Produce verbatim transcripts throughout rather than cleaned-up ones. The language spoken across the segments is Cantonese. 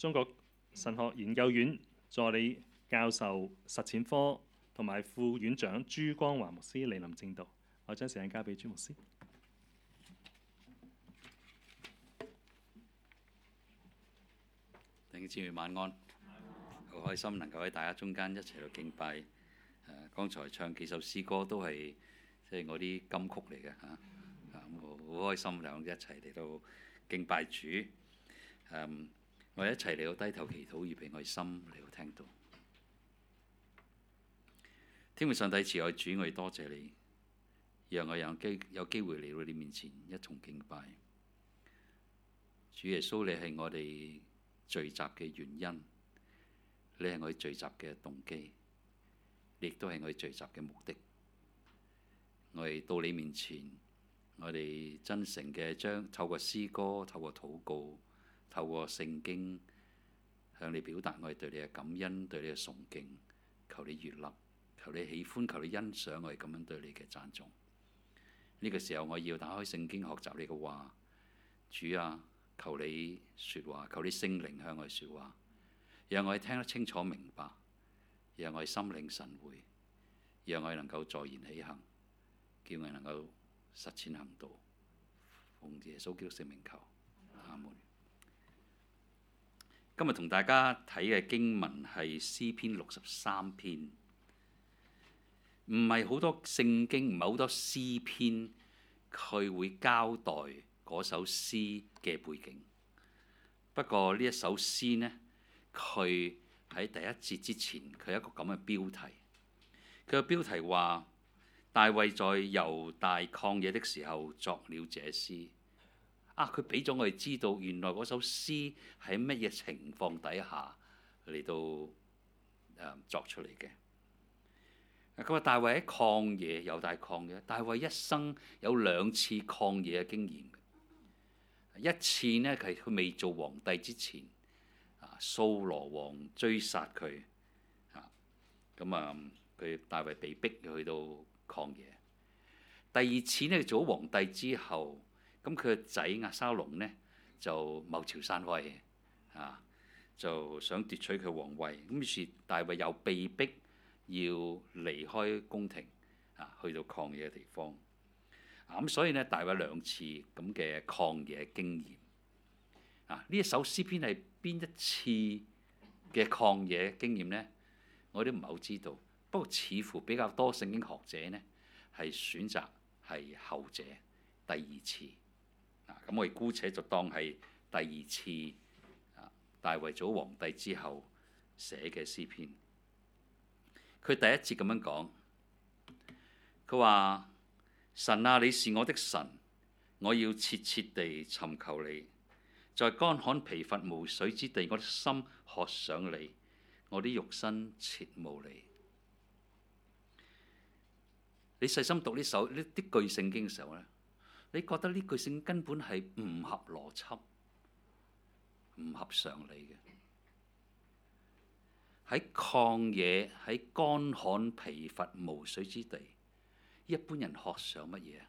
中國神學研究院助理教授實踐科同埋副院長朱光華牧師蒞臨證道。我將時間交俾朱牧師。 弟兄姊妹晚安，好開心能夠喺大家中間一齊去敬拜。誒、呃，剛才唱幾首詩歌都係即係我啲金曲嚟嘅嚇，啊，我好開心兩一齊嚟到敬拜主。誒、嗯，我哋一齊嚟到低頭祈禱，預備我哋心嚟到聽到。天父上帝慈愛主，我哋多謝你，讓我有機有機會嚟到你面前一同敬拜。主耶穌，你係我哋聚集嘅原因，你係我哋聚集嘅動機，你亦都係我哋聚集嘅目的。我哋到你面前，我哋真誠嘅將透過詩歌、透過禱告、透過聖經向你表達我哋對你嘅感恩、對你嘅崇敬。求你悅納，求你喜歡，求你欣賞我哋咁樣對你嘅讚頌。呢個時候我要打開聖經學習你嘅話，主啊，求你説話，求你聖靈向我哋説話，讓我哋聽得清楚明白，讓我哋心領神會，讓我哋能夠坐言起行，叫我哋能夠實踐行道。奉耶穌基督聖名求，阿門。今日同大家睇嘅經文係詩篇六十三篇，唔係好多聖經，唔係好多詩篇，佢會交代嗰首詩嘅背景。不過呢一首詩呢，佢喺第一節之前，佢有一個咁嘅標題。佢嘅標題話：大衛在猶大曠野的時候作了這詩。啊！佢俾咗我哋知道，原來嗰首詩喺乜嘢情況底下嚟到誒、呃、作出嚟嘅。佢話大衛喺曠野，猶大曠野，大衛一生有兩次曠野嘅經驗。一次呢，係佢未做皇帝之前，啊，掃羅王追殺佢，啊，咁啊，佢大衛被逼去到曠野。第二次呢，做咗皇帝之後。咁佢個仔押沙龍呢，就謀朝篡位，啊，就想奪取佢皇位。咁於是大衛又被逼要離開宮廷，啊，去到曠野嘅地方。啊，咁所以呢，大衛兩次咁嘅曠野經驗。啊，呢一首詩篇係邊一次嘅曠野經驗呢？我都唔係好知道。不過似乎比較多聖經學者呢，係選擇係後者，第二次。咁我哋姑且就當係第二次啊，大衛做皇帝之後寫嘅詩篇。佢第一節咁樣講，佢話：神啊，你是我的神，我要切切地尋求你，在乾旱疲乏無水之地，我的心渴想你，我的肉身切慕你。你細心讀呢首呢啲句聖經嘅時候咧，你覺得呢句聖經根本係唔合邏輯、唔合常理嘅。喺曠野、喺乾旱疲乏無水之地，一般人渴想乜嘢啊？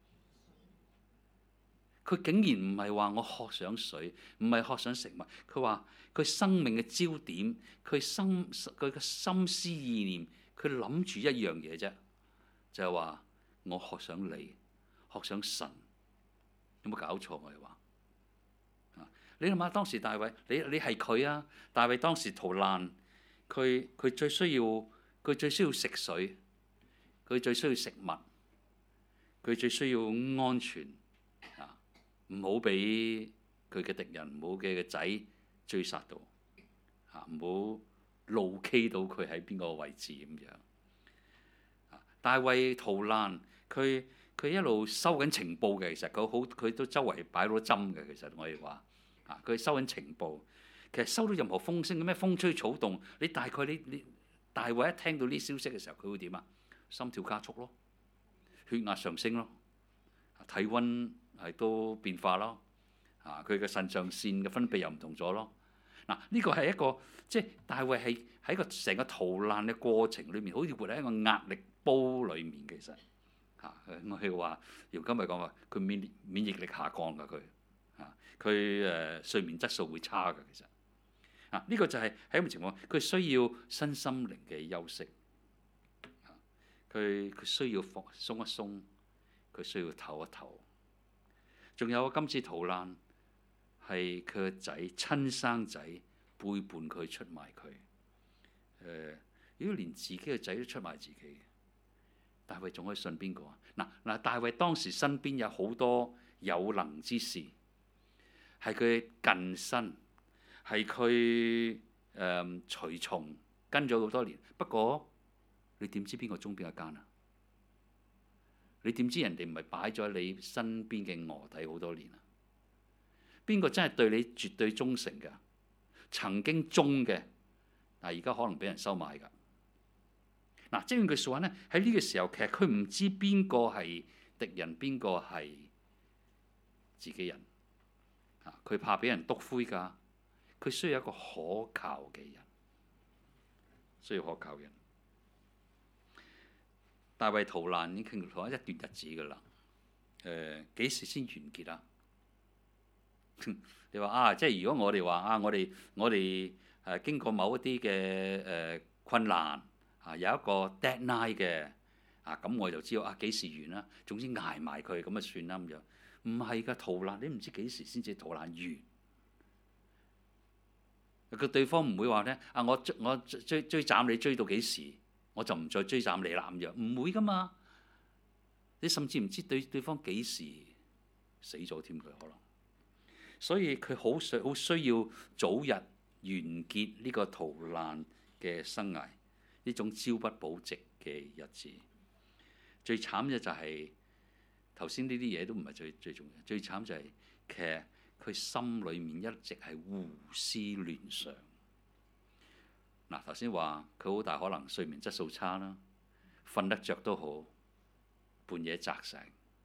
佢竟然唔係話我渴想水，唔係渴想食物。佢話佢生命嘅焦點，佢心佢嘅心思意念，佢諗住一樣嘢啫，就係話我渴想你。學想神，有冇搞錯？我哋話，你諗下當時大衛，你你係佢啊！大衛當時逃難，佢佢最需要佢最需要食水，佢最需要食物，佢最需要安全啊！唔好俾佢嘅敵人，唔好俾佢嘅仔追殺到啊！唔好路 K 到佢喺邊個位置咁樣。啊！大衛逃難，佢。佢一路收緊情報嘅，其實佢好，佢都周圍擺到針嘅。其實我哋話啊，佢收緊情報，其實收到任何風聲，咩風吹草動，你大概你你大衛一聽到呢消息嘅時候，佢會點啊？心跳加速咯，血壓上升咯，體温係都變化咯，啊，佢嘅腎上腺嘅分泌又唔同咗咯。嗱、啊，呢、這個係一個即係大衛係喺個成個逃難嘅過程裏面，好似活喺一個壓力煲裡面，其實。嚇！我係話，姚今日講話，佢免免疫力下降㗎佢，嚇佢誒睡眠質素會差㗎其實。 啊，呢、這個就係喺咁嘅情況，佢需要身心靈嘅休息，佢佢需要放鬆一鬆，佢需要唞一唞。仲有今次逃難係佢個仔親生仔背叛佢出賣佢。誒、呃，如果連自己嘅仔都出賣自己，大衛仲可以信邊個啊？嗱嗱，大衛當時身邊有好多有能之士，係佢近身，係佢誒隨從跟咗好多年。不過你點知邊個忠邊個奸啊？你點知人哋唔係擺咗喺你身邊嘅卧底好多年啊？邊個真係對你絕對忠誠嘅？曾經忠嘅，但係而家可能俾人收買㗎。嗱，即係用句説話咧，喺呢個時候其實佢唔知邊個係敵人，邊個係自己人。啊，佢怕俾人篤灰㗎，佢需要一個可靠嘅人，需要可靠嘅人。大衛逃難已經逃咗一段日子㗎啦。誒、呃，幾時先完結啊？你話啊，即係如果我哋話啊，我哋我哋誒經過某一啲嘅誒困難啊，有一個 deadline 嘅啊，咁我就知道啊幾時完啦。總之捱埋佢咁就算啦咁樣。唔係㗎，逃難你唔知幾時先至逃難完。個對方唔會話咧啊，我追我追追斬你追到幾時，我就唔再追斬你啦咁樣，唔會㗎嘛。你甚至唔知對對方幾時死咗添，佢可能。所以佢好需好需要早日完結呢個逃難嘅生涯，呢種朝不保夕嘅日子。最慘嘅就係頭先呢啲嘢都唔係最最重要，最慘就係其實佢心裏面一直係胡思亂想。嗱，頭先話佢好大可能睡眠質素差啦，瞓得着都好，半夜扎醒。誒、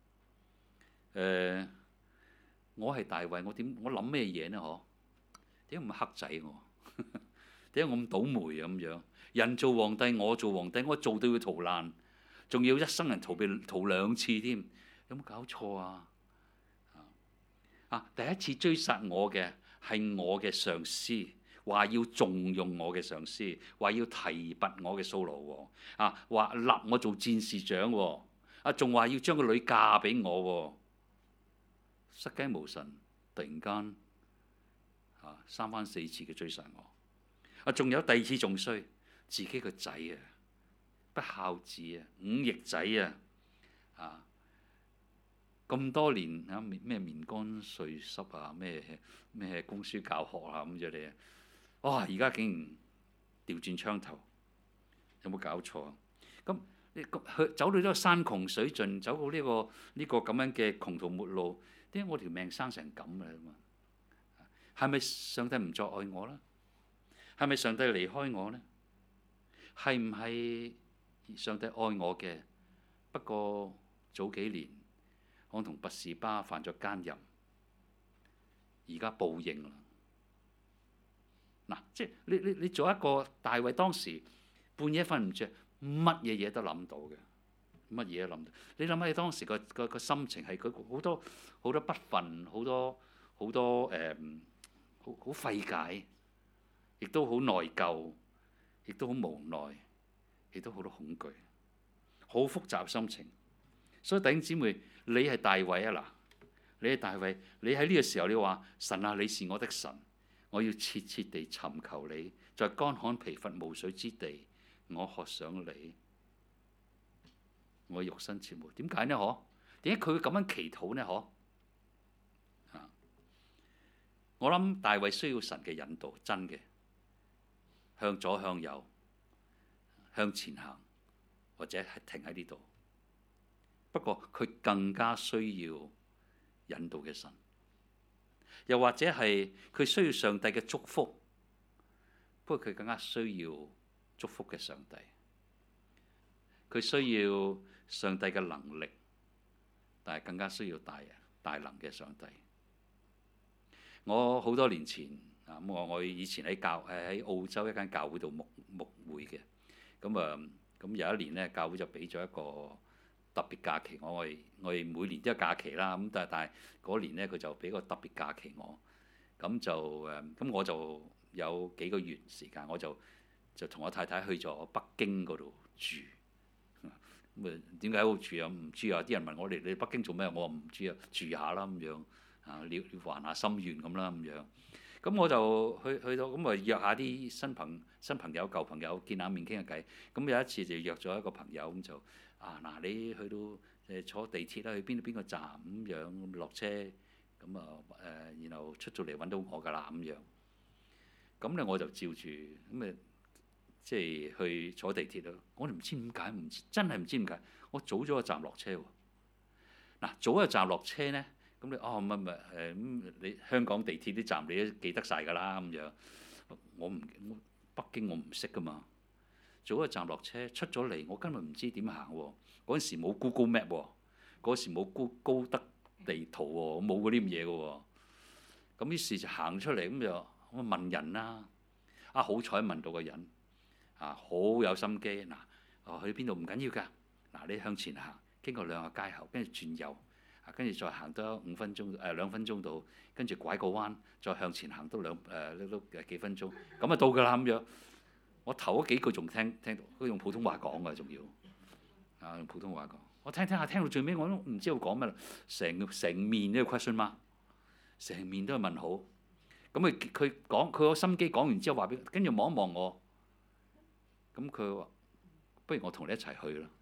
呃。我係大衛，我點我諗咩嘢呢？嗬？點解咁黑仔我？點解我咁倒霉啊？咁樣人做皇帝，我做皇帝，我做到要逃難，仲要一生人逃避逃兩次添，有冇搞錯啊？啊！第一次追殺我嘅係我嘅上司，話要重用我嘅上司，話要提拔我嘅掃羅王啊，話立我做戰士長喎，啊仲話要將個女嫁俾我喎。失驚無神，突然間啊三番四次嘅追殺我，啊仲有第二次仲衰，自己個仔啊不孝子啊忤逆仔啊啊咁多年啊咩棉乾絮濕啊咩咩供書教學啊咁樣你啊，哇而家竟然調轉槍頭，有冇搞錯啊？咁你去走到呢個山窮水盡，走到呢、這個呢、這個咁樣嘅窮途末路。點解我條命生成咁嘅嘛？係咪上帝唔再愛我啦？係咪上帝離開我呢？係唔係上帝愛我嘅？不過早幾年我同拔士巴犯咗奸淫，而家報應啦。嗱，即係你你你做一個大衛，當時半夜瞓唔着，乜嘢嘢都諗到嘅。乜嘢都諗到，你諗下你當時個個個心情係佢好多好多不忿，好多好多誒，好好費解，亦都好內疚，亦都好無奈，亦都好多恐懼，好複雜心情。所以弟兄姊妹，你係大衛啊嗱，你係大衛，你喺呢個時候你話神啊，你是我的神，我要切切地尋求你，在乾旱疲乏無水之地，我渴想你。我肉身切慕，點解呢？嗬？點解佢會咁樣祈禱呢？嗬？啊！我諗大衛需要神嘅引導，真嘅向左向右，向前行，或者係停喺呢度。不過佢更加需要引導嘅神，又或者係佢需要上帝嘅祝福。不過佢更加需要祝福嘅上帝，佢需要上帝嘅能力，但係更加需要大大能嘅上帝。我好多年前啊，我我以前喺教誒喺澳洲一間教會度牧牧會嘅，咁啊咁有一年咧，教會就俾咗一個特別假期我，我哋我哋每年都有假期啦，咁但係但係嗰年咧佢就俾個特別假期我，咁就誒咁我就有幾個月時間，我就就同我太太去咗北京嗰度住。咁啊點解喺度住啊？唔知啊！啲人問我哋你北京做咩？我話唔知啊，住下啦咁樣啊，你還下心願咁啦咁樣。咁我就去去到咁啊，約下啲新朋新朋友、舊朋友見下面傾下偈。咁有一次就約咗一個朋友咁就啊嗱，你去到誒坐地鐵啦，去邊度邊個站咁樣落車，咁啊誒，然後出咗嚟揾到我㗎啦咁樣。咁咧我就照住咁誒，即係去坐地鐵咯。我哋唔知點解，唔真係唔知點解，我早咗個站落車喎。嗱，早一個站落車咧。咁你哦唔係唔係誒咁你香港地鐵啲站你都記得晒㗎啦咁樣，我唔北京我唔識㗎嘛，早一個站落車出咗嚟，我根本唔知點行喎。嗰陣時冇 Google Map 喎，嗰時冇高高德地圖喎，冇嗰啲咁嘢㗎喎。咁於是就行出嚟咁就咁啊問人啦，啊好彩問到個人啊好有心機嗱，哦去邊度唔緊要㗎，嗱你向前行，經過兩個街口，跟住轉右。跟住再行多五分鐘，誒、呃、兩分鐘到，跟住拐個彎，再向前行多兩誒都誒幾分鐘，咁啊到㗎啦咁樣。我頭嗰幾句仲聽聽到，佢用普通話講㗎，仲要啊用普通話講。我聽聽下聽到最尾我都唔知佢講乜啦，成成面都係 question mark，成面都係問號。咁佢佢講佢個心機講完之後話俾，跟住望一望我，咁佢話：不如我同你一齊去啦。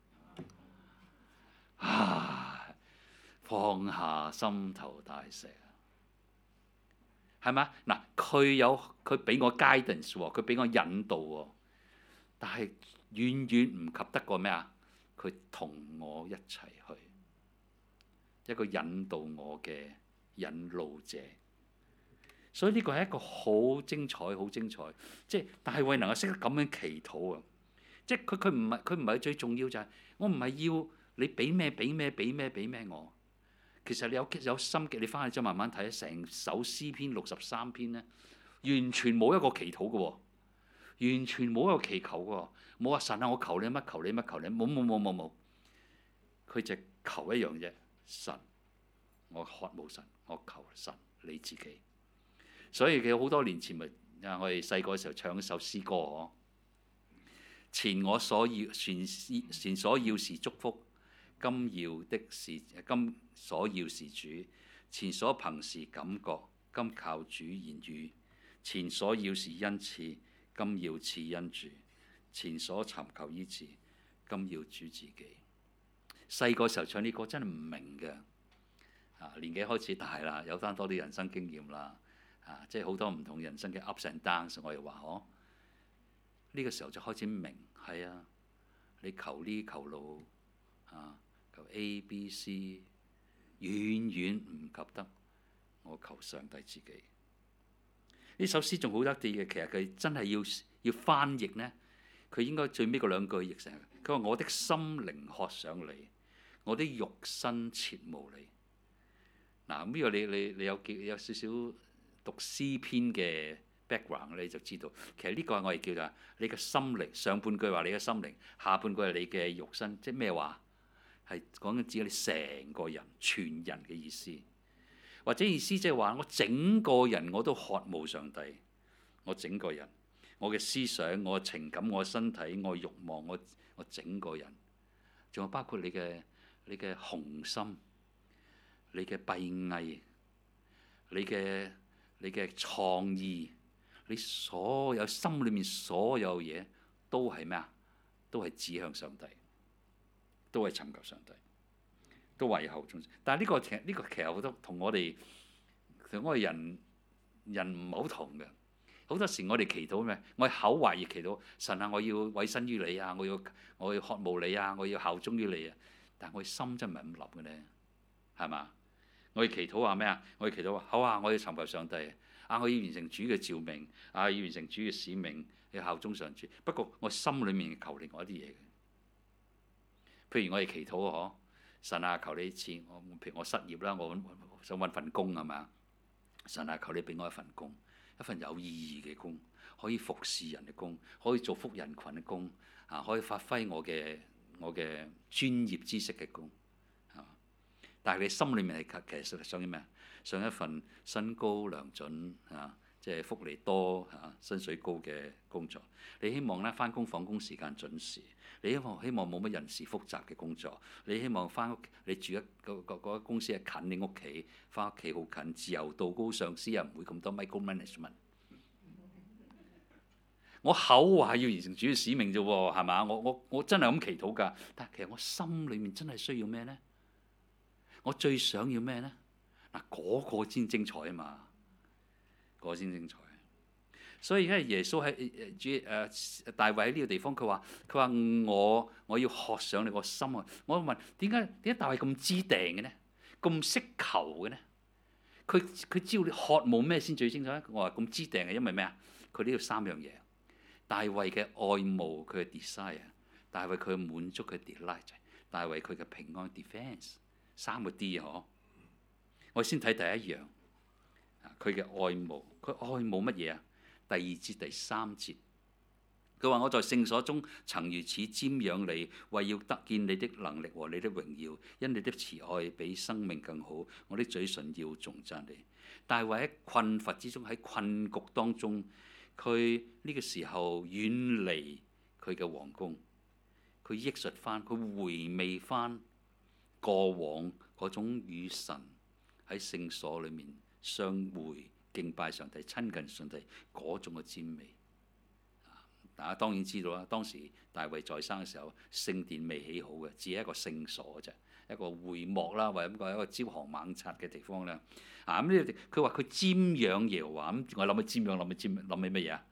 啊！放下心頭大石啊，係咪啊？嗱，佢有佢俾我 guidance 喎，佢俾我引導喎，但係遠遠唔及得過咩啊？佢同我一齊去，一個引導我嘅引路者。所以呢個係一個好精彩、好精彩，即係大衛能夠識得咁樣祈禱啊！即係佢佢唔係佢唔係最重要就係、是、我唔係要你俾咩俾咩俾咩俾咩我。其實你有有心嘅，你翻去之後慢慢睇，成首詩篇六十三篇咧，完全冇一個祈禱嘅喎，完全冇一個祈求嘅喎，冇話神啊，我求你乜求你乜求你，冇冇冇冇冇，佢就求一樣啫，神，我渴慕神，我求神你自己。所以佢好多年前咪啊，我哋細個嘅時候唱一首詩歌嗬，前我所要前前所要是祝福。今要的是今所要是主，前所憑是感覺，今靠主言語；前所要是恩賜，今要賜恩主；前所尋求醫治，今要主自己。細個時候唱呢歌真係唔明嘅，啊年紀開始大啦，有翻多啲人生經驗啦，啊即係好多唔同人生嘅 ups and downs，我又話嗬，呢個時候就開始明，係啊，你求呢求路啊。求 A、B、C， 遠遠唔及得我求上帝自己。呢首詩仲好得意嘅，其實佢真係要要翻譯呢，佢應該最尾嗰兩句譯成：佢話我的心靈渴想你，我的肉身切慕你。嗱，咁呢個你你你有幾有少少讀詩篇嘅 background 你就知道，其實呢個我哋叫做你嘅心靈。上半句話你嘅心靈，下半句係你嘅肉身，即係咩話？係講緊指你成個人、全人嘅意思，或者意思即係話我整個人我都渴慕上帝，我整個人，我嘅思想、我嘅情感、我嘅身體、我嘅慾望，我我整個人，仲有包括你嘅你嘅雄心、你嘅閉翳、你嘅你嘅創意，你所有心裏面所有嘢都係咩啊？都係指向上帝。都係尋求上帝，都為後忠。但係呢個其實呢個其實好多同我哋同我哋人人唔係好同嘅。好多時我哋祈禱咩？我口話要祈禱神啊，我要委身於你啊，我要我要渴慕你啊，我要效忠於你啊。但係我心真唔係咁諗嘅咧，係嘛？我哋祈禱話咩啊？我哋祈禱話好啊，我要尋求上帝啊，我要完成主嘅召命啊，要完成主嘅使命，要效忠上主。不過我心裡面求另外一啲嘢嘅。譬如我哋祈禱啊，嗬，神啊，求你賜我，譬如我失業啦，我想揾份工係嘛？神啊，求你俾我一份工，一份有意義嘅工，可以服侍人嘅工，可以造福人群嘅工，啊，可以發揮我嘅我嘅專業知識嘅工，係嘛？但係你心裏面係其實想啲咩？想一份薪高糧準啊， 即係福利多嚇、啊、薪水高嘅工作。你希望咧翻工放工時間準時。你希望希望冇乜人事複雜嘅工作。你希望翻屋你住一個個個公司係近你屋企，翻屋企好近，自由度高，上司又唔會咁多 micromanagement。我口話要完成主要使命啫喎，係嘛？我我我真係咁祈禱㗎，但係其實我心裏面真係需要咩呢？我最想要咩呢？嗱，嗰個先精彩啊嘛，嗰個先精彩。所以而家耶穌喺主誒大衛喺呢個地方，佢話佢話我我要學上你個心啊！我問點解點解大衛咁知定嘅呢？咁識求嘅呢？佢佢知道你渴慕咩先最精彩？我話咁知定係因為咩啊？佢呢度三樣嘢。大衛嘅愛慕佢嘅 desire， 大衛佢嘅滿足佢嘅 delight， 大衛佢嘅平安 defense， 三個 D 啊！嗬，我先睇第一樣，佢嘅愛慕，佢愛慕乜嘢啊？第二節第三節，佢話我在聖所中曾如此瞻仰你，為要得見你的能力和你的榮耀，因你的慈愛比生命更好，我的嘴唇要頌讚你。大衛喺困乏之中，喺困局當中。佢呢個時候遠離佢嘅皇宮，佢憶述翻，佢回味翻過往嗰種與神喺聖所裏面相會、敬拜上帝、親近上帝嗰種嘅滋味。大家當然知道啦，當時大衛在生嘅時候，聖殿未起好嘅，只係一個聖所啫，一個會幕啦，或者咁講一個朝行猛拆嘅地方咧。啊咁呢？佢話佢瞻仰耶和華，咁我諗起瞻仰，諗起瞻，諗起乜嘢啊？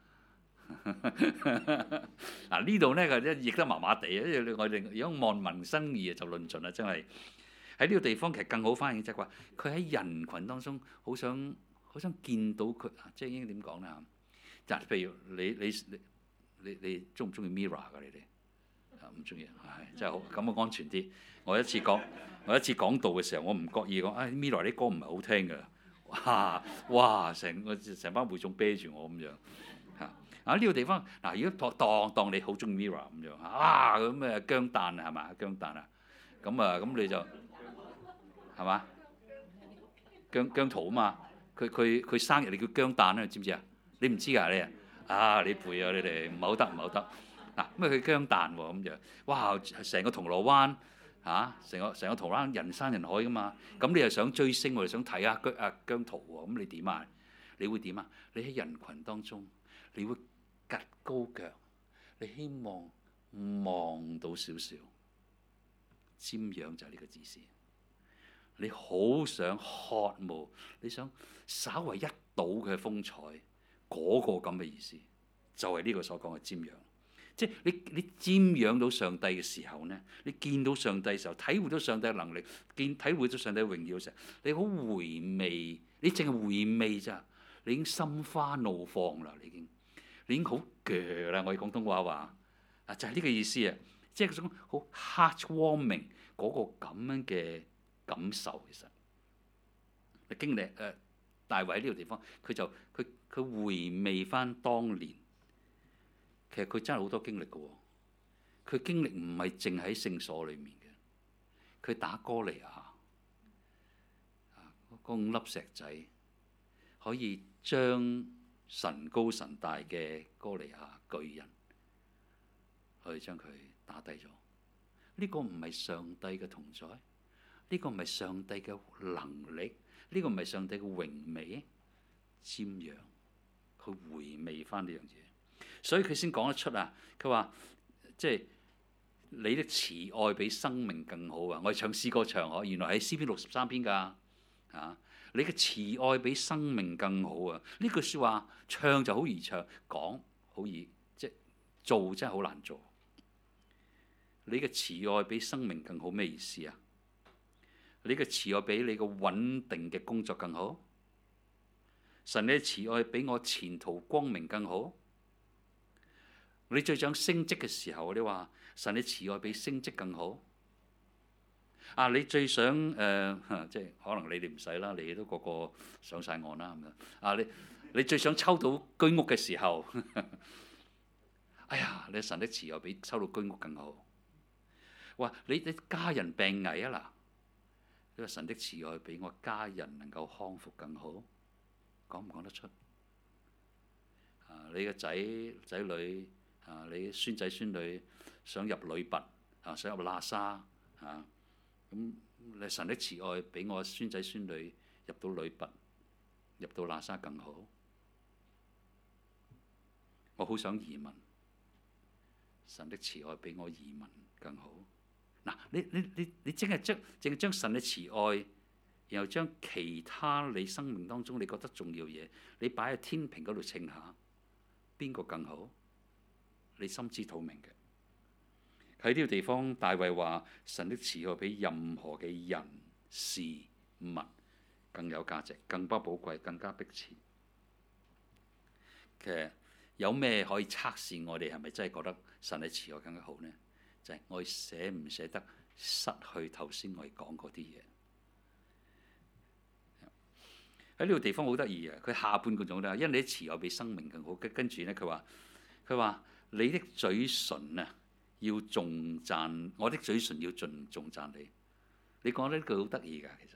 嗱呢度咧佢一譯得麻麻地啊！因為我哋如果按民生義就論盡啦，真係喺呢個地方其實更好翻嘅，即係話佢喺人群當中好想好想見到佢，即係應該點講咧？嗱，譬如你你你你你中唔中意 Mirror 㗎？你哋啊唔中意，係真係好咁啊安全啲。我一次講我一次講道嘅時候，我唔覺意講，唉 Mirror 啲歌唔係好聽㗎，哇哇成個成班會眾啤住我咁樣嚇。啊呢個地方嗱，如果當當你好中意 Mirror 咁樣啊咁誒姜誕啊係嘛姜誕啊，咁啊咁你就係嘛姜姜濤啊嘛，佢佢佢生日你叫姜誕啊，知唔知啊？你唔知㗎你啊？啊你背啊你哋唔係好得唔係好得嗱，咁啊佢姜誕喎咁樣，哇成個銅鑼灣嚇，成個成個銅鑼灣人山人海㗎嘛，咁你又想追星喎，想睇下姜啊姜濤喎，咁你點啊？你會點啊？你喺人群當中，你會趌高腳，你希望望到少少，瞻仰就係呢個字詞。你好想渴慕，你想稍為一睹佢嘅風采，嗰、那個咁嘅意思，就係、是、呢個所講嘅瞻仰。即係你你瞻仰到上帝嘅時候呢，你見到上帝嘅時候，體會到上帝嘅能力，見體會到上帝嘅榮耀嘅時候，你好回味，你淨係回味咋，你已經心花怒放啦，你已經。你已經好鋸啦！我哋廣東話話啊，就係、是、呢個意思啊，即係嗰種好 heartwarming 嗰個咁樣嘅感受。其實你經歷誒、呃、大衛喺呢個地方，佢就佢佢回味翻當年，其實佢真係好多經歷嘅喎。佢經歷唔係淨喺聖所裡面嘅，佢打歌利亞啊，嗰五粒石仔可以將神高神大嘅哥利亞巨人，去將佢打低咗。呢、這個唔係上帝嘅同在，呢、這個唔係上帝嘅能力，呢、這個唔係上帝嘅榮美。瞻仰，佢回味翻呢樣嘢，所以佢先講得出啊。佢話即係你的慈愛比生命更好啊！我哋唱詩歌唱嗬，原來喺詩篇六十三篇㗎啊。你嘅慈愛比生命更好啊！呢句説話唱就好易唱，講好易，即做真係好難做。你嘅慈愛比生命更好咩意思啊？你嘅慈愛比你個穩定嘅工作更好？神你嘅慈愛比我前途光明更好？你最想升職嘅時候，你話神你慈愛比升職更好？啊！你最想誒、呃，即係可能你哋唔使啦，你都個個上晒岸啦咁樣。啊！你你最想抽到居屋嘅時候，哎呀！你神的慈愛比抽到居屋更好。哇！你你家人病危啊嗱，你話神的慈愛比我家人能夠康復更好，講唔講得出？ 你嘅仔仔女啊，你孫仔孫女想入女拔啊，想入喇沙啊，咁你神的慈愛俾我孫仔孫女入到女拔，入到喇沙更好。我好想移民，神的慈愛俾我移民更好。嗱，你你你你淨係將淨係將神嘅慈愛，然後將其他你生命當中你覺得重要嘢，你擺喺天平嗰度稱下，邊個更好？你心知肚明嘅。喺呢個地方，大衛話神的慈愛比任何嘅人事物更有價值，更不寶貴，更加迫切。其實有咩可以測試我哋係咪真係覺得神嘅慈愛更加好呢？就係、是、我捨唔捨得失去頭先我哋講嗰啲嘢。喺呢個地方好得意啊！佢下半句仲得，因為你啲慈愛比生命更好。跟跟住咧，佢話佢話你的嘴唇啊，要頌讚我的嘴唇要盡頌讚你。你講呢句好得意㗎，其實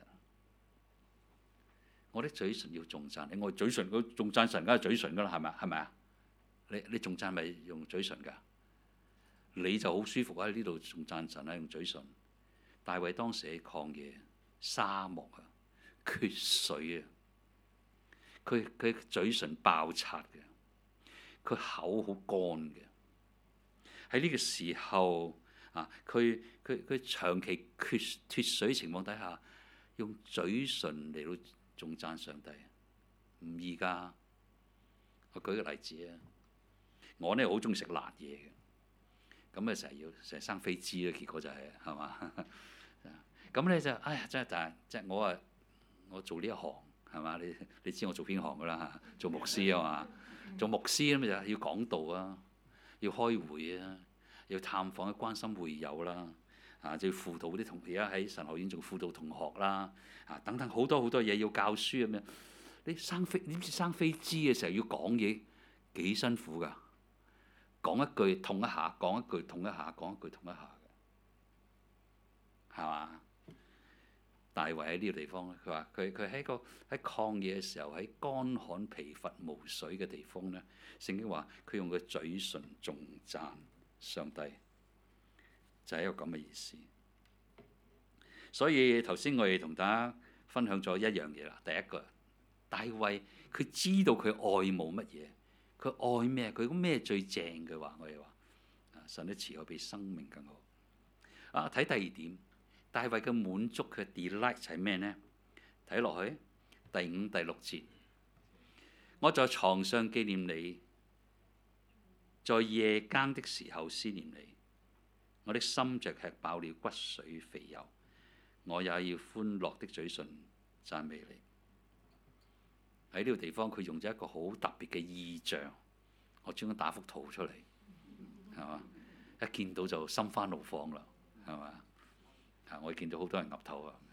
我的嘴唇要頌讚你。我嘴唇嗰頌讚神梗係嘴唇㗎啦，係咪啊？係咪啊？你你頌讚咪用嘴唇㗎？你就好舒服喺呢度頌讚神啊，用嘴唇。大衛當時喺曠野沙漠啊，缺水啊。佢佢嘴唇爆拆嘅，佢口好乾嘅。喺呢個時候啊，佢佢佢長期缺脫水情況底下，用嘴唇嚟到頌讚上帝，唔易㗎。我舉個例子啊，我呢好中意食辣嘢嘅，咁啊成日要成日生飛滋啦，結果就係係嘛，咁咧就哎呀真係但係即係我啊，我做呢一行。係嘛？你你知我做邊行㗎啦嚇？做牧師啊嘛，做牧師咁就要講道啊，要開會啊，要探訪、要關心會友啦，啊，就要輔導啲同而家喺神學院做輔導同學啦，啊等等好多好多嘢要教書咁樣。你生飛點知生飛滋嘅時候要講嘢幾辛苦㗎？講一句痛一下，講一句痛一下，講一句痛一下嘅，係嘛？大衛喺呢個地方咧，佢話佢佢喺個喺曠野嘅時候，喺乾旱疲乏無水嘅地方咧，聖經話佢用個嘴唇頌讚上帝，就係一個咁嘅意思。所以頭先我哋同大家分享咗一樣嘢啦。第一個，大衛佢知道佢愛慕乜嘢，佢愛咩？佢咩最正嘅話，我哋話神的慈愛比生命更好。啊，睇第二點。大衛嘅滿足佢嘅 delight 係咩呢？睇落去第五、第六節，我在床上紀念你，在夜更的時候思念你，我的心着吃飽了骨髓肥油，我也要歡樂的嘴唇讚美你。喺呢個地方，佢用咗一個好特別嘅意象，我專登打幅圖出嚟，係嘛？一見到就心花怒放啦，係嘛？我見到好多人岌頭啊！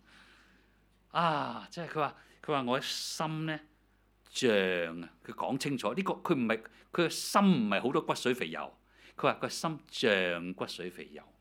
啊，即係佢話佢話我嘅心咧像啊！佢講清楚呢、這個佢唔係佢嘅心唔係好多骨髓肥油，佢話個心像骨髓肥油。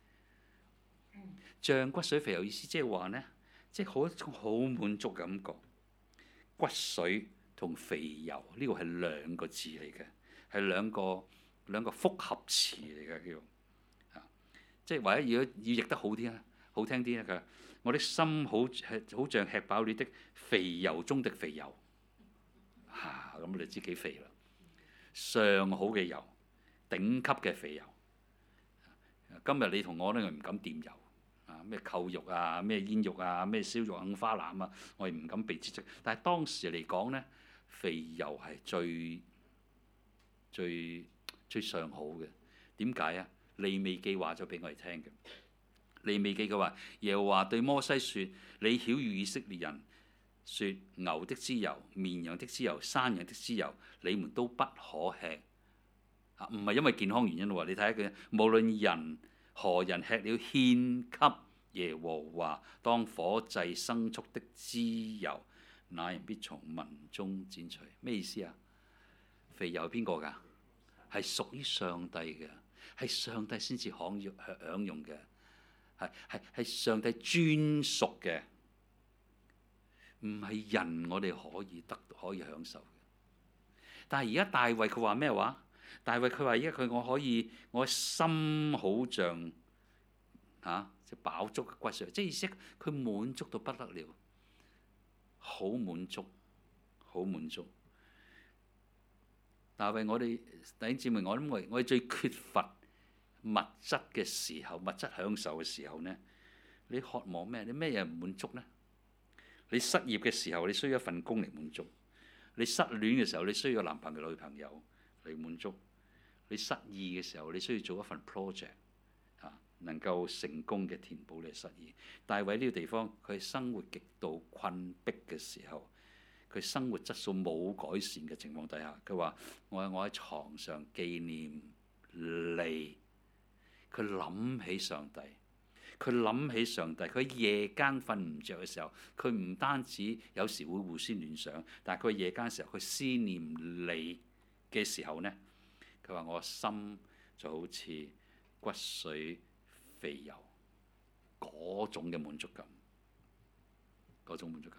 像骨髓肥油意思即係話咧，即係好一種好滿足感覺。骨髓同肥油呢、這個係兩個字嚟嘅，係兩個兩個複合詞嚟嘅叫。即係或者如果要譯得好啲啊，好聽啲咧，佢話我的心好係好像吃飽了的肥油中的肥油，嚇咁你知幾肥啦？上好嘅油，頂級嘅肥油。今日你同我咧，我唔敢掂油啊，咩扣肉啊，咩煙肉啊，咩燒肉、五花腩啊，我哋唔敢被接觸。但係當時嚟講咧，肥油係最最最上好嘅。點解啊？利未記話咗俾我哋聽嘅，利未記佢話耶和華對摩西説：你曉諭以色列人説，牛的脂油、綿羊的脂油、山羊的脂油，你們都不可吃。啊，唔係因為健康原因喎，你睇下佢，無論人何人吃了獻給耶和華當火祭牲畜的脂油，那人必從民中剪除。咩意思啊？肥油邊個㗎？係屬於上帝嘅。係上帝先至享用享用嘅，係係係上帝專屬嘅，唔係人我哋可以得可以享受嘅。 但係而家大衛佢話咩話？大衛佢話：而家佢我可以，我心好像嚇，即係飽足嘅骨髓，即係意思佢滿足到不得了，好滿足，好滿足。大衛，我哋弟兄姊妹，我諗我我哋最缺乏物質嘅時候，物質享受嘅時候呢，你渴望咩？你咩嘢唔滿足呢？你失業嘅時候，你需要一份工嚟滿足；你失戀嘅時候，你需要男朋友女朋友嚟滿足；你失意嘅時候，你需要做一份 project 啊，能夠成功嘅填補你嘅失意。大衛呢個地方，佢生活極度困迫嘅時候，佢生活質素冇改善嘅情況底下，佢話：我喺我喺牀上紀念你。佢諗起上帝。佢諗起上帝，佢夜間瞓唔着嘅時候，佢唔單止有時會胡思亂想，但係佢夜間嘅時候，佢思念你嘅時候呢，佢話我心就好似骨髓肥油嗰種嘅滿足感，嗰種滿足感。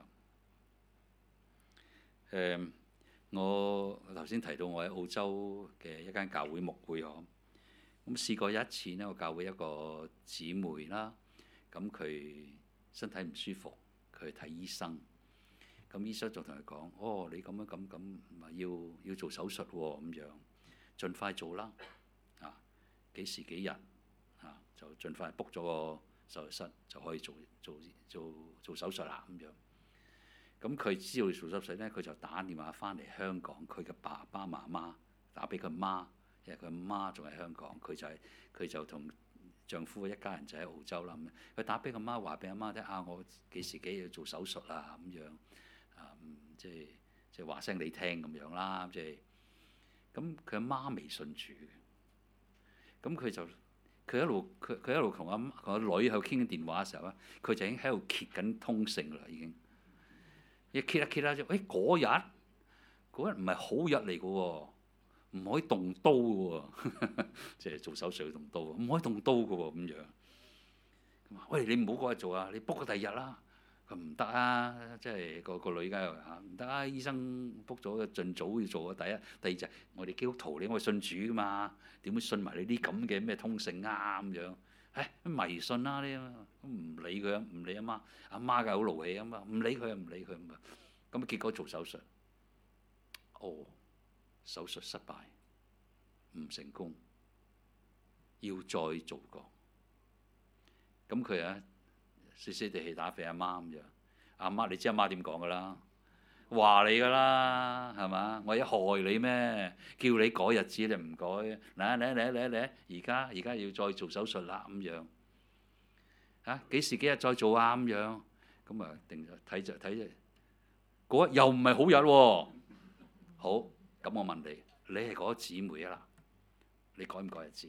誒、嗯，我頭先提到我喺澳洲嘅一間教會牧會嗬。咁試過有一次呢，我教會一個姊妹啦，咁佢身體唔舒服，佢去睇醫生。咁醫生就同佢講：哦，你咁樣咁咁，咪要要做手術喎，咁樣盡快做啦。啊，幾時幾日啊？就盡快 book 咗個手術室，就可以做做做做手術啦。咁樣。咁佢知道做手術呢，佢就打電話翻嚟香港，佢嘅爸爸媽媽打俾佢媽。因為佢媽仲喺香港，佢就係、是、佢就同丈夫一家人就喺澳洲啦。咁佢打俾個媽，話俾阿媽聽：啊，我幾時幾要做手術啊？咁樣啊，即係即係話聲你聽咁樣啦。即係咁，佢阿媽未信主嘅。咁佢就佢一路佢佢一路同阿同個女喺度傾緊電話嘅時候咧，佢就已經喺度揭緊通勝啦。已經一揭一揭啦，就誒嗰日嗰日唔係好日嚟嘅喎。唔可以動刀嘅喎，即係做手術要動刀，唔可以動刀嘅喎咁樣。喂，你唔好過去做啊！你 book 個第二日啦。佢唔得啊，即係個個女家又嚇唔得啊！醫生 book 咗，盡早要做啊。第一、第二就係我哋基督徒，你我信主噶嘛，點會信埋你啲咁嘅咩通勝啊咁樣？誒迷信啦呢，唔理佢，唔理阿媽，阿媽梗係好勞氣啊嘛，唔理佢啊，唔理佢咁啊。咁結果做手術，哦。手術失敗，唔成功，要再做過。咁佢啊，死死地氣打俾阿媽咁樣。阿媽，你知阿媽點講噶啦？話你噶啦，係嘛？我一害你咩？叫你改日子你唔改，嚟嚟嚟嚟嚟，而家而家要再做手術啦咁樣。嚇幾時幾日再做啊？咁樣咁啊，定睇就睇就嗰日又唔係好日喎。好。咁我問你，你係嗰個姊妹啊啦，你改唔改日子？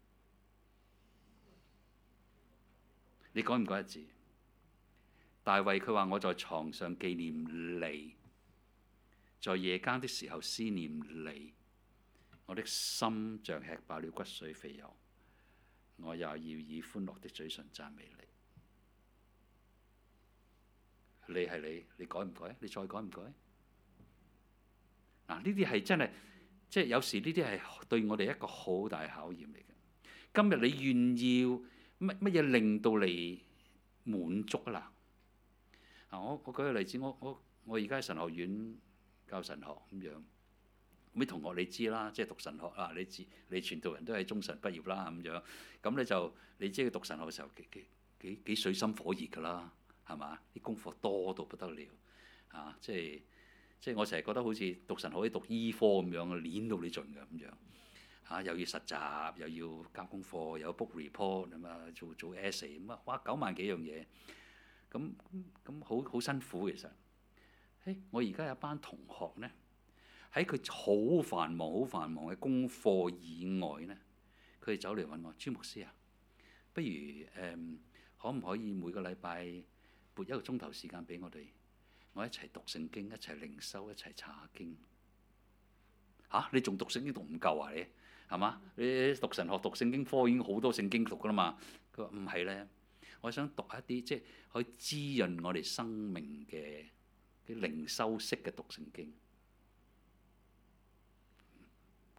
你改唔改日子？大衛佢話：我在床上紀念你，在夜間的時候思念你，我的心像吃飽了骨髓肥油，我也要以歡樂的嘴唇讚美你。你係你，你改唔改？你再改唔改？嗱，呢啲係真係，即係有時呢啲係對我哋一個好大考驗嚟嘅。今日你願意乜乜嘢令到你滿足啊啦？啊，我我舉個例子，我我我而家喺神學院教神學咁樣，啲同學你知啦，即係讀神學啊，你知你傳道人都係中神畢業啦咁樣，咁你就你知佢讀神學嘅時候幾幾幾幾水深火熱㗎啦，係嘛？啲功課多到不得了啊，即係。即係我成日覺得好似讀神學啲讀醫科咁樣，攣到你盡嘅咁樣嚇，又要實習，又要交功課，又要 book report 咁啊，做做 essay 咁啊，哇九萬幾樣嘢，咁咁好好辛苦其實。誒，我而家有班同學呢，喺佢好繁忙、好繁忙嘅功課以外呢，佢哋走嚟揾我，朱牧師啊，不如誒、嗯、可唔可以每個禮拜撥一個鐘頭時間俾我哋？我一齊讀聖經，一齊靈修，一齊查經。嚇、啊！你仲讀聖經讀唔夠啊？你係嘛？你讀神學讀聖經科已經好多聖經讀噶啦嘛。佢話唔係咧，我想讀一啲即係可以滋潤我哋生命嘅啲靈修式嘅讀聖經。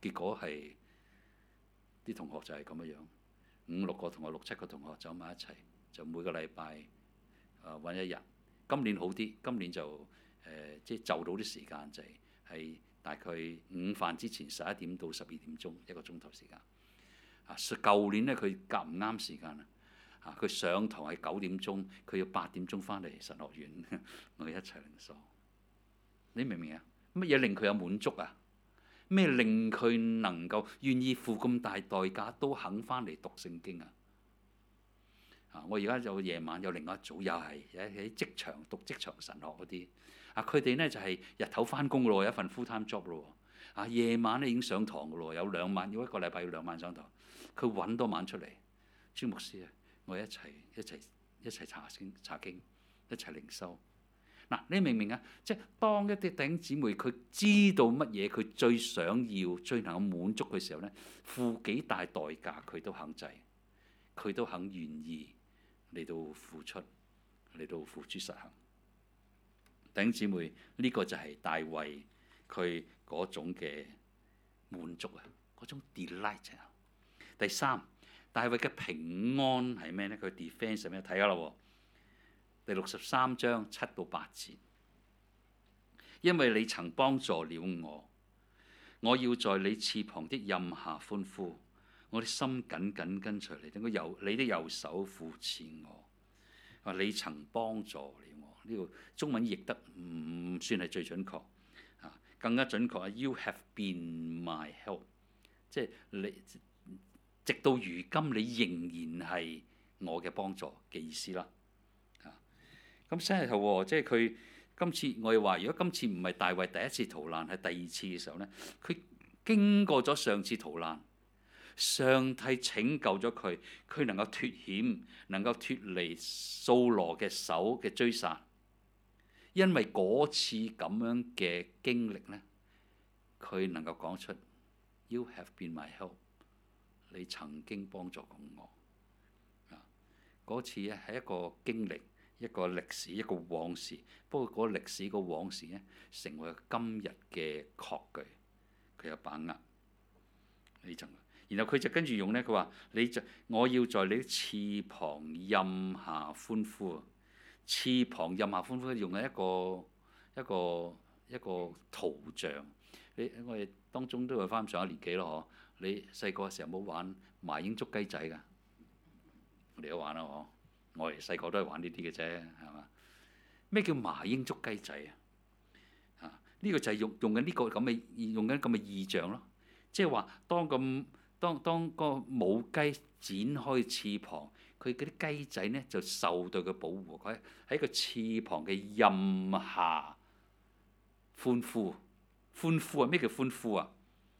結果係啲同學就係咁樣樣，五六個同學、六七個同學走埋一齊，就每個禮拜啊揾一日。今年好啲，今年就誒、呃、即係就到啲時間就係、是、係大概午飯之前十一點到十二點鐘一個鐘頭時間。啊，舊年咧佢夾唔啱時間啊！啊，佢上堂係九點鐘，佢要八點鐘翻嚟神學院，我哋一齊靈修。你明唔明啊？乜嘢令佢有滿足啊？咩令佢能夠願意付咁大代價都肯翻嚟讀聖經啊？啊，我而家有夜晚有另外一組，又係喺職場讀職場神學嗰啲。啊，佢哋咧就係、是、日頭翻工咯，有一份 full time job 咯。啊，夜晚咧已經上堂噶咯，有兩晚，要一個禮拜要兩晚上堂。佢揾多晚出嚟，朱牧師啊，我哋一齊一齊一齊查經查經，一齊靈修。嗱，你明唔明啊？即係當一啲弟兄姊妹佢知道乜嘢，佢最想要、最能夠滿足嘅時候咧，付幾大代價佢都肯制，佢都肯願意嚟到付出，嚟到付諸實行。弟兄姊妹，呢、這個就係大衛佢嗰種嘅滿足啊，嗰種 delight 啊。第三，大衛嘅平安係咩咧？佢 defense 係咩？睇下啦，第六十三章七到八節，因為你曾幫助了我，我要在你翅膀的蔭下歡呼，我的心緊緊跟隨你，等佢右你的右手扶持我。話你曾幫助了我，呢、這個中文譯得唔算係最準確，啊，更加準確係 You have been my help，即係你。直到如今，你仍然係我嘅幫助嘅意思啦。啊，咁真係頭，即係佢今次我哋話，如果今次唔係大衛第一次逃難，係第二次嘅時候咧，佢經過咗上次逃難，上帝拯救咗佢，佢能夠脫險，能夠脫離掃羅嘅手嘅追殺。因為嗰次咁樣嘅經歷咧，佢能夠講出 You have been my help。你曾經幫助過我，啊！嗰次咧係一個經歷，一個歷史，一個往事。不過嗰個歷史、個往事咧，成為今日嘅確據，佢有把握。呢層，然後佢就跟住用咧，佢話：你就我要在你翅膀蔭下歡呼。翅膀蔭下歡呼，用嘅一個一個一個圖像。你我哋當中都有翻上一年紀咯，嗬。你細個嘅時候冇玩麻鷹捉雞仔㗎？我哋都玩啦，嗬！我哋細個都係玩呢啲嘅啫，係嘛？咩叫麻鷹捉雞仔啊？啊！呢個就係用用緊呢個咁嘅用緊咁嘅意象咯。即係話當咁當當個母雞展開翅膀，佢嗰啲雞仔咧就受到佢保護，佢喺個翅膀嘅蔭下歡呼。歡呼啊！咩叫歡呼啊？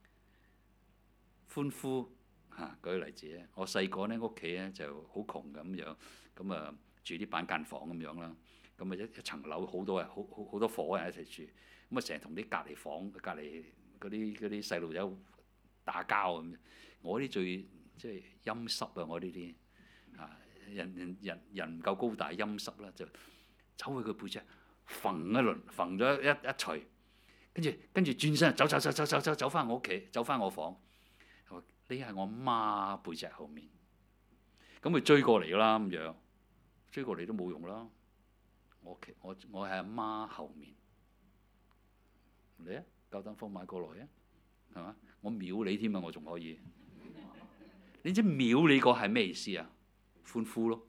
歡呼嚇、啊！舉個例子咧，我細個咧屋企咧就好窮咁樣，咁啊住啲板間房咁樣啦，咁啊一一層樓好多人，好好好多伙人一齊住，咁啊成日同啲隔離房、隔離嗰啲嗰啲細路仔打交咁。我啲最即係陰濕啊！我呢啲啊人人人人唔夠高大，陰濕啦，就走去佢背脊揈一輪，揈咗一一錘，跟住跟住轉身走走走走走走走翻我屋企，走翻我房。你係我媽背脊後面，咁佢追過嚟啦咁樣，追過嚟都冇用啦。我我我係阿媽後面，你啊，夠膽放馬過來啊，係嘛？我秒你添啊，我仲可以。你知秒你個係咩意思啊？歡呼咯，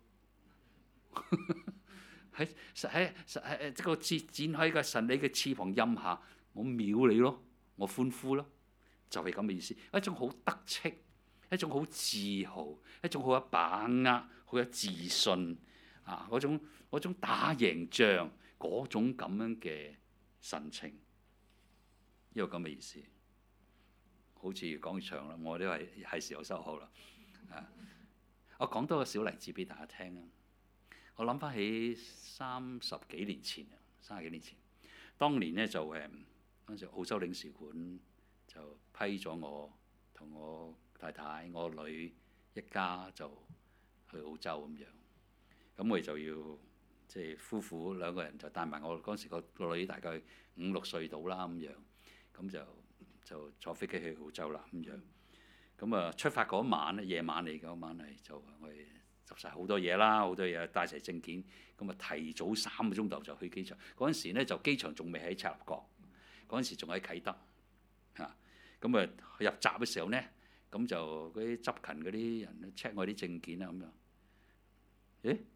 喺喺喺即個展展開個神你嘅翅膀蔭下，我秒你咯，我歡呼咯。就係咁嘅意思，一種好得戚，一種好自豪，一種好有把握、好有自信啊！嗰種嗰種打贏仗嗰種咁樣嘅神情，一個咁嘅意思。好似講完場啦，我都係係時候收好啦。啊，我講多個小例子俾大家聽啊！我諗翻起三十幾年前啊，三十幾年前，當年咧就誒嗰陣時澳洲領事館。就批咗我同我太太、我女一家就去澳洲咁樣，咁我哋就要即係夫婦兩個人就帶埋我嗰陣時個個女大概五六歲到啦咁樣，咁就就坐飛機去澳洲啦咁樣。咁啊出發嗰晚咧，夜晚嚟嗰晚係就我哋執晒好多嘢啦，好多嘢帶齊證件，咁啊提早三個鐘頭就去機場。嗰陣時咧就機場仲未喺赤鱲角，嗰陣時仲喺啟德嚇。咁啊入閘嘅時候咧，咁就嗰啲執勤嗰啲人 check 我啲證件啦咁樣。誒，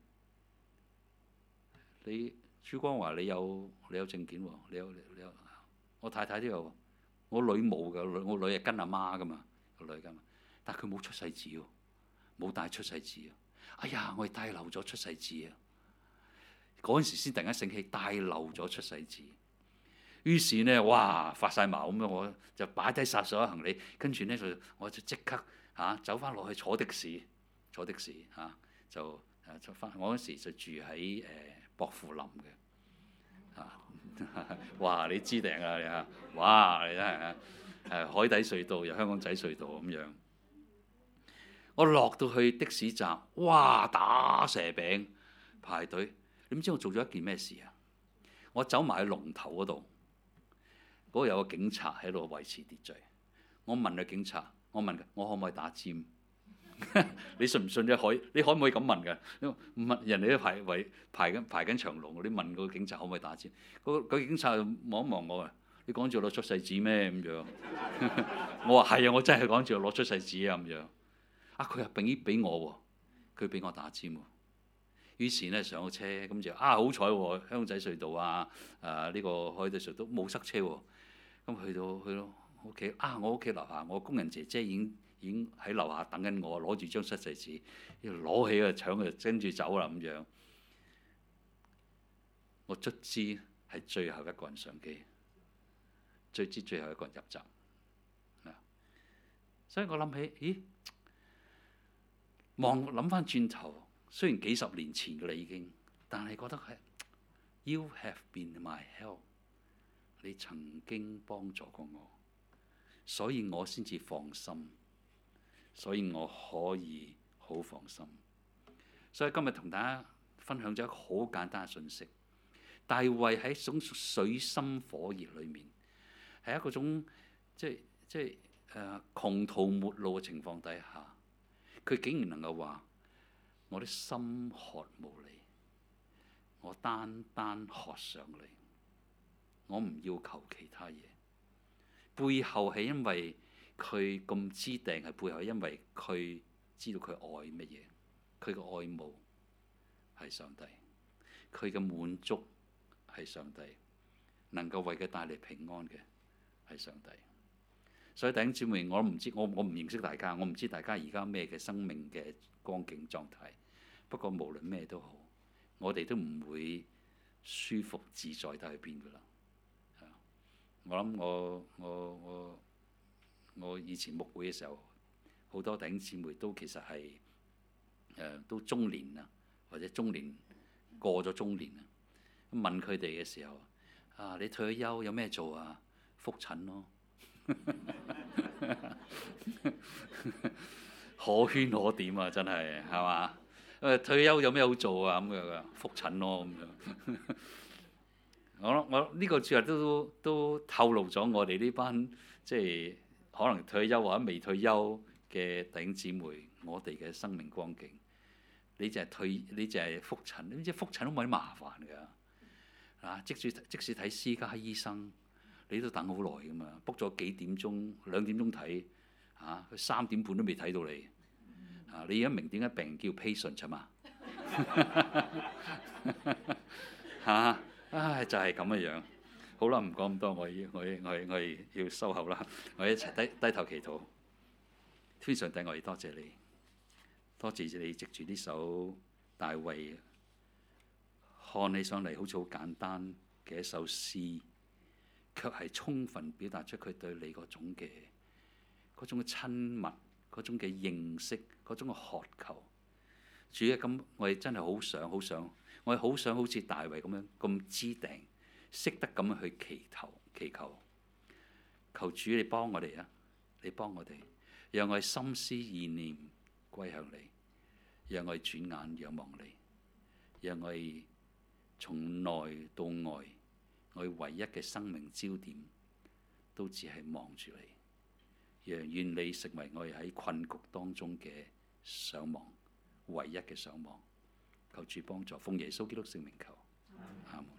你朱光華你有你有證件喎？你有你有？我太太都有，我女冇㗎，我女係跟阿媽㗎嘛。個女㗎嘛，但係佢冇出世紙喎，冇帶出世紙啊！哎呀，我哋帶漏咗出世紙啊！嗰陣時先突然間醒起帶漏咗出世紙，於是呢，哇發晒毛咁樣，我就擺低晒所有行李，跟住呢，就我就即刻嚇、啊、走翻落去坐的士，坐的士嚇、啊、就誒出翻。我嗰時就住喺誒薄扶林嘅嚇、啊，哇你知定啊你嚇，哇你真係啊！誒海底隧道又香港仔隧道咁樣，我落到去的士站，哇打蛇餅排隊，你唔知我做咗一件咩事啊？我走埋去龍頭嗰度，嗰度有個警察喺度維持秩序。我問個警察，我問佢我可唔可以打尖？你信唔信你可以？你可唔可以咁問㗎？唔問人哋都排圍排緊排緊長龍，你問個警察可唔可以打尖？嗰個警察望一望我啊！你趕住攞出世紙咩咁樣？我話係啊，我真係趕住攞出世紙啊咁樣。啊，佢又俾俾我喎，佢俾我打尖喎。於是咧上咗車，咁就啊好彩喎，香港仔隧道啊，誒、啊、呢、呢個海底隧道冇塞車喎。咁去到去到屋企啊，我屋企樓下，我工人姐姐已經已經喺樓下等緊我，攞住張出世紙，攞起個搶就跟住走啦咁樣。我卒之係最後一個人上機。最之最後一個人入閘，所以我諗起，咦？望諗翻轉頭，雖然幾十年前嘅啦已經，但係覺得係 You have been my help， 你曾經幫助過我，所以我先至放心，所以我可以好放心。所以今日同大家分享咗一個好簡單嘅信息，大衛喺一種水深火熱裏面。係一個種即係即係誒、呃、窮途末路嘅情況底下，佢竟然能夠話：我的心渴慕你，我單單渴上你，我唔要求其他嘢。背後係因為佢咁知定，係背後因為佢知道佢愛乜嘢，佢嘅愛慕係上帝，佢嘅滿足係上帝，能夠為佢帶嚟平安嘅係上帝。所以弟兄姊妹，我唔知我我唔認識大家，我唔知大家而家咩嘅生命嘅光景狀態。不過無論咩都好，我哋都唔會舒服自在得去邊噶啦。我諗我我我我以前牧會嘅時候，好多弟兄姊妹都其實係誒、呃、都中年啦，或者中年過咗中年啦。問佢哋嘅時候，啊你退咗休有咩做啊？覆診咯。可圈可點啊！真係係嘛？誒退休有咩好做啊？咁樣覆診咯咁樣。我我呢個節日都都透露咗我哋呢班即係可能退休或者未退休嘅弟兄姊妹，我哋嘅生命光景。你就係退，你就係覆診，你知覆診都冇啲麻煩㗎。啊，即使即使睇私家醫生，你都等好耐㗎嘛。book 咗幾點鐘，兩點鐘睇，嚇佢三點半都未睇到你。啊，你而家明點解病人叫 patient 啫嘛？嚇！唉，就係咁嘅樣。好啦，唔講咁多，我要我我我要收口啦。我一齊低低頭祈禱。天上帝，我哋多謝你，多謝你藉住呢首大衛，看起上嚟好似好簡單嘅一首詩，卻係充分表達出佢對你嗰種嘅嗰種嘅親密，嗰種嘅認識，嗰種嘅渴求。主啊，咁我哋真係好想好想。我哋好想好似大衛咁樣咁知定，識得咁樣去祈求祈求，求主你幫我哋啊！你幫我哋，讓我哋心思意念歸向你，讓我哋轉眼仰望你，讓我哋從內到外，我哋唯一嘅生命焦點都只係望住你，讓願你成為我哋喺困局當中嘅想望，唯一嘅想望。求主幫助，奉耶穌基督聖名求，阿門。